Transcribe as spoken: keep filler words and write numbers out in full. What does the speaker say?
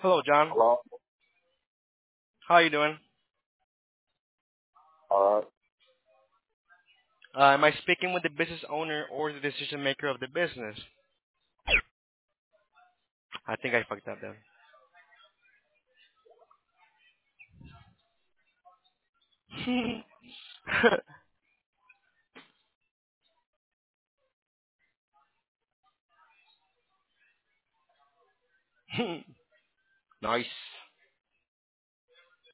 Hello, John. Hello. How are you doing? All right. Uh, am I speaking with the business owner or the decision maker of the business? I think I fucked up then. Nice.